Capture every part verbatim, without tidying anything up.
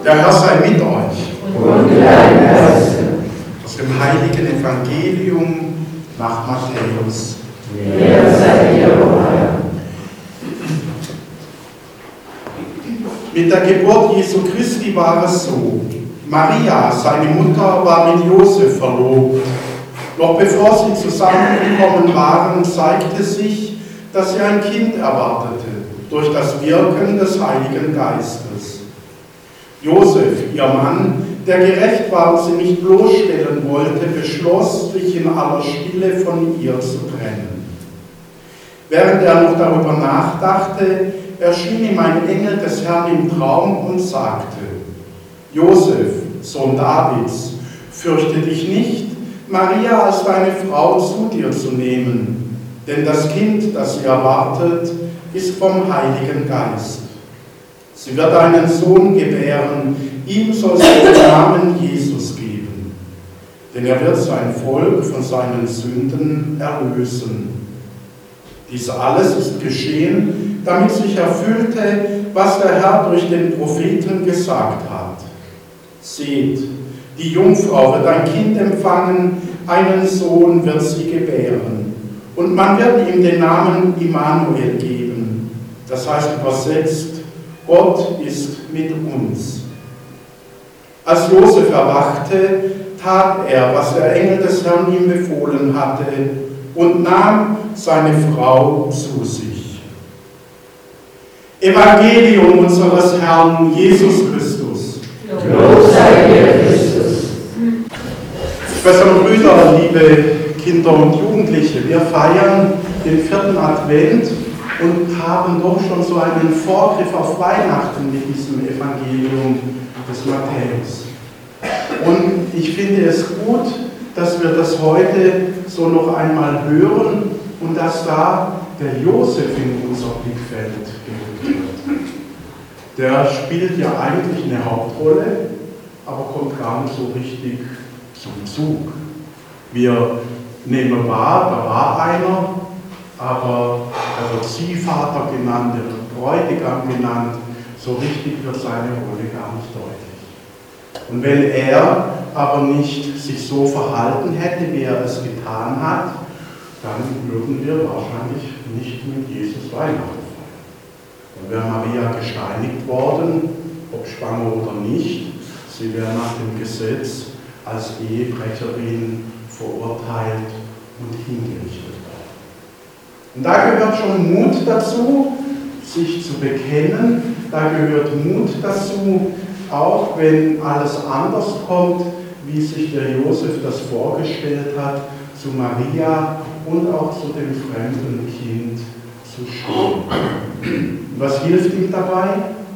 Der Herr sei mit euch. Und mit deinem Geiste. Aus dem heiligen Evangelium nach Matthäus. Ehre sei dir, o Herr. Mit der Geburt Jesu Christi war es so. Maria, seine Mutter, war mit Josef verlobt. Noch bevor sie zusammengekommen waren, zeigte sich, dass sie ein Kind erwartete, durch das Wirken des Heiligen Geistes. Josef, ihr Mann, der gerecht war und sie nicht bloßstellen wollte, beschloss, sich in aller Stille von ihr zu trennen. Während er noch darüber nachdachte, erschien ihm ein Engel des Herrn im Traum und sagte: Josef, Sohn Davids, fürchte dich nicht, Maria als deine Frau zu dir zu nehmen, denn das Kind, das sie erwartet, ist vom Heiligen Geist. Sie wird einen Sohn gebären, ihm soll sie den Namen Jesus geben, denn er wird sein Volk von seinen Sünden erlösen. Dies alles ist geschehen, damit sich erfüllte, was der Herr durch den Propheten gesagt hat. Seht, die Jungfrau wird ein Kind empfangen, einen Sohn wird sie gebären, und man wird ihm den Namen Immanuel geben. Das heißt übersetzt, Gott ist mit uns. Als Josef erwachte, tat er, was der Engel des Herrn ihm befohlen hatte, und nahm seine Frau zu sich. Evangelium unseres Herrn Jesus Christus. Lob sei dir, Christus. Schwestern und Brüder, liebe Kinder und Jugendliche, wir feiern den vierten Advent und haben doch schon so einen Vorgriff auf Weihnachten mit diesem Evangelium des Matthäus. Und ich finde es gut, dass wir das heute so noch einmal hören und dass da der Josef in unser Blickfeld gerückt wird. Der spielt ja eigentlich eine Hauptrolle, aber kommt gar nicht so richtig zum Zug. Wir nehmen wahr, da war einer, aber er wird Ziehvater genannt, er wird Bräutigam genannt, so richtig wird seine Rolle gar nicht deutlich. Und wenn er aber nicht sich so verhalten hätte, wie er es getan hat, dann würden wir wahrscheinlich nicht mit Jesus Weihnachten feiern. Dann wäre Maria gesteinigt worden, ob schwanger oder nicht. Sie wäre nach dem Gesetz als Ehebrecherin verurteilt und hingerichtet worden. Und da gehört schon Mut dazu, sich zu bekennen. Da gehört Mut dazu, auch wenn alles anders kommt, wie sich der Josef das vorgestellt hat, zu Maria und auch zu dem fremden Kind zu stehen. Was hilft ihm dabei?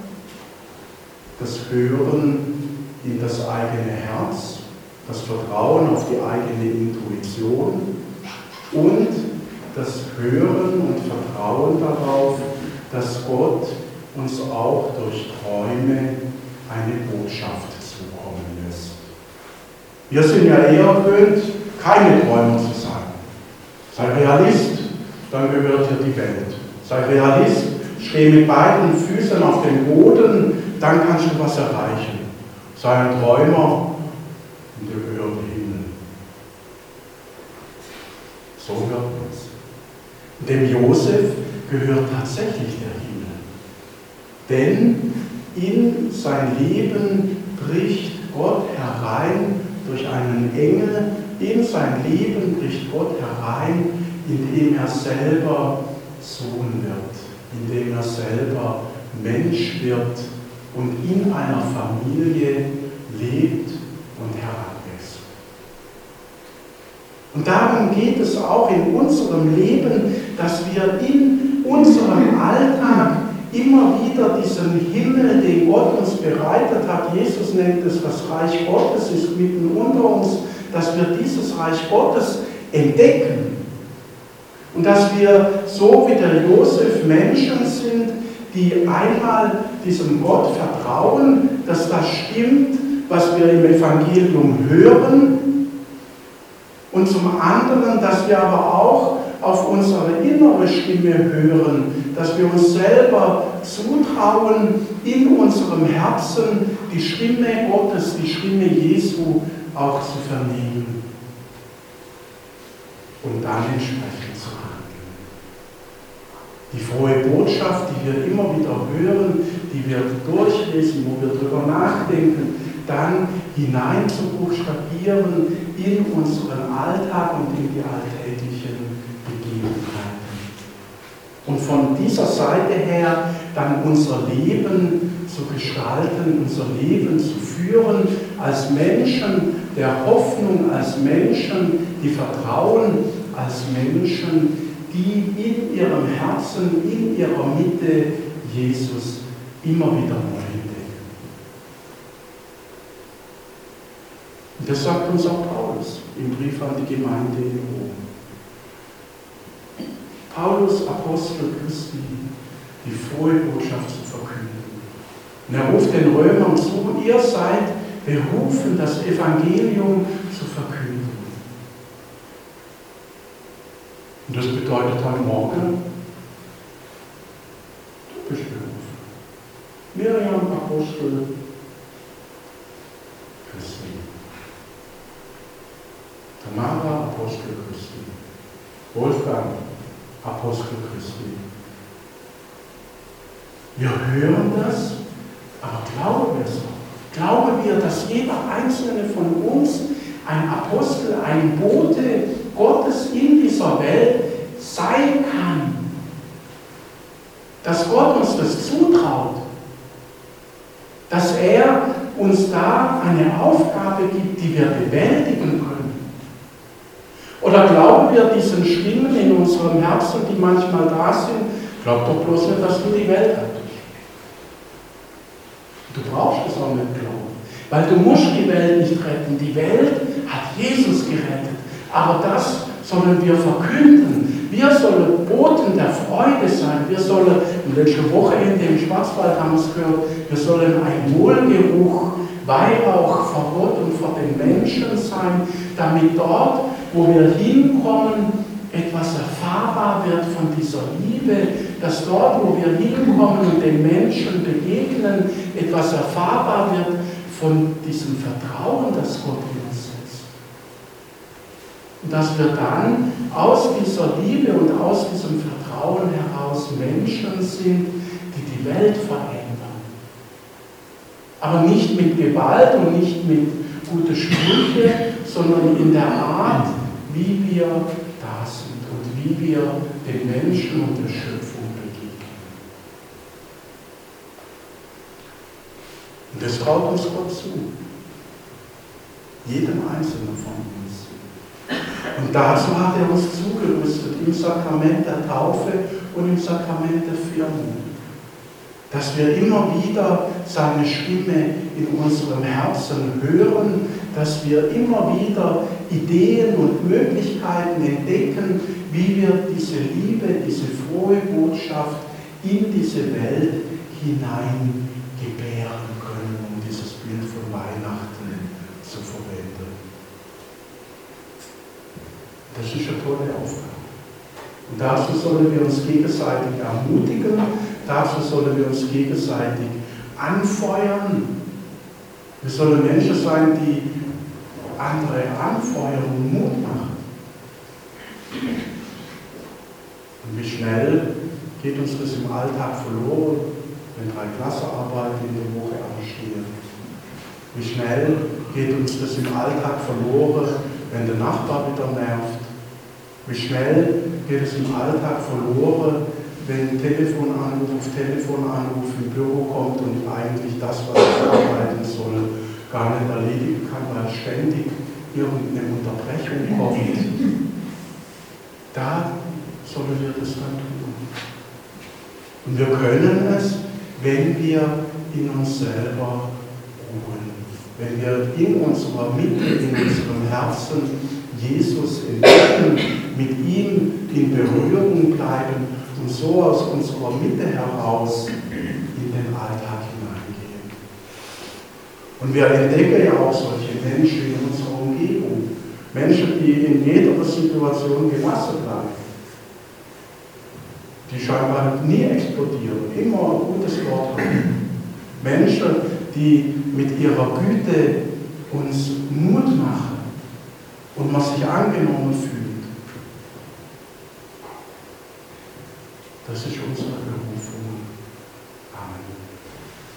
Das Hören in das eigene Herz, das Vertrauen auf die eigene Intuition und das Hören und Vertrauen darauf, dass Gott uns auch durch Träume eine Botschaft zukommen lässt. Wir sind ja eher gewöhnt, keine Träumer zu sein. Sei Realist, dann gehört dir die Welt. Sei Realist, steh mit beiden Füßen auf dem Boden, dann kannst du was erreichen. Sei ein Träumer und dir gehört der Himmel. So hört man es. Dem Josef gehört tatsächlich der Himmel. Denn in sein Leben bricht Gott herein durch einen Engel, in sein Leben bricht Gott herein, indem er selber Sohn wird, indem er selber Mensch wird und in einer Familie lebt und heranwächst. Und darum geht es auch in unserem Leben, dass wir in unserem Alltag immer wieder diesen Himmel, den Gott uns bereitet hat, Jesus nennt es das Reich Gottes, ist mitten unter uns, dass wir dieses Reich Gottes entdecken. Und dass wir, so wie der Josef, Menschen sind, die einmal diesem Gott vertrauen, dass das stimmt, was wir im Evangelium hören. Und zum anderen, dass wir aber auch auf unsere innere Stimme hören, dass wir uns selber zutrauen, in unserem Herzen die Stimme Gottes, die Stimme Jesu auch zu vernehmen und dann entsprechend zu handeln. Die frohe Botschaft, die wir immer wieder hören, die wir durchlesen, wo wir darüber nachdenken, dann hinein zu buchstabieren in unseren Alltag und in die alltäglichen Begebenheiten. Und von dieser Seite her dann unser Leben zu gestalten, unser Leben zu führen als Menschen der Hoffnung, als Menschen, die vertrauen, als Menschen, die in ihrem Herzen, in ihrer Mitte Jesus immer wieder neu entdecken. Und das sagt uns auch Paulus im Brief an die Gemeinde in Rom. Paulus, Apostel Christi, die frohe Botschaft zu verkünden. Und er ruft den Römern zu, ihr seid berufen, das Evangelium zu verkünden. Und das bedeutet heute Morgen, du bist berufen. Miriam, Apostel Christi. Tamara, Apostel Christi. Wolfgang, Apostel Christi. Wir hören das, aber glauben wir es auch? Glauben wir, dass jeder einzelne von uns ein Apostel, ein Bote Gottes in dieser Welt sein kann? Dass Gott uns das zutraut? Dass er uns da eine Aufgabe gibt, die wir bewältigen können? Oder glauben wir diesen Stimmen in unserem Herzen, die manchmal da sind, glaub doch bloß nicht, dass du die Welt rettest. Du brauchst es auch nicht glauben, weil du musst die Welt nicht retten. Die Welt hat Jesus gerettet, aber das sollen wir verkünden. Wir sollen Boten der Freude sein. Wir sollen, am letzten Wochenende im Schwarzwald haben wir es gehört, wir sollen ein Wohlgeruch, Weihrauch vor Gott und vor den Menschen sein, damit dort, wo wir hinkommen, etwas erfahrbar wird von dieser Liebe, dass dort, wo wir hinkommen und den Menschen begegnen, etwas erfahrbar wird von diesem Vertrauen, das Gott in uns setzt. Und dass wir dann aus dieser Liebe und aus diesem Vertrauen heraus Menschen sind, die die Welt verändern. Aber nicht mit Gewalt und nicht mit guten Sprüchen, sondern in der Art, wie wir da sind und wie wir den Menschen und der Schöpfung begegnen. Und das traut uns Gott zu. Jedem Einzelnen von uns. Und dazu hat er uns zugerüstet im Sakrament der Taufe und im Sakrament der Firmung. Dass wir immer wieder seine Stimme in unserem Herzen hören, dass wir immer wieder Ideen und Möglichkeiten entdecken, wie wir diese Liebe, diese frohe Botschaft in diese Welt hinein gebären können, um dieses Bild von Weihnachten zu verwenden. Das ist eine tolle Aufgabe. Und dazu sollen wir uns gegenseitig ermutigen, dazu sollen wir uns gegenseitig anfeuern. Wir sollen Menschen sein, die andere anfeuern und Mut machen. Und wie schnell geht uns das im Alltag verloren, wenn drei Klassenarbeiten in der Woche anstehen? Wie schnell geht uns das im Alltag verloren, wenn der Nachbar wieder nervt? Wie schnell geht es im Alltag verloren, wenn Telefonanruf auf Telefonanruf im Büro kommt und eigentlich das, was ich arbeiten soll, gar nicht erledigen kann, weil ständig irgendeine Unterbrechung kommt. Da sollen wir das dann tun. Und wir können es, wenn wir in uns selber ruhen. Wenn wir in unserer Mitte, in unserem Herzen Jesus entdecken, mit ihm in Berührung bleiben und so aus unserer Mitte heraus in den Alltag hineingehen. Und wir entdecken ja auch solche Menschen in unserer Umgebung. Menschen, die in jeder Situation gelassen bleiben. die scheinbar nie explodieren, immer ein gutes Wort haben. Menschen, die mit ihrer Güte uns Mut machen und man sich angenommen fühlt. Das ist unsere Berufung. Amen.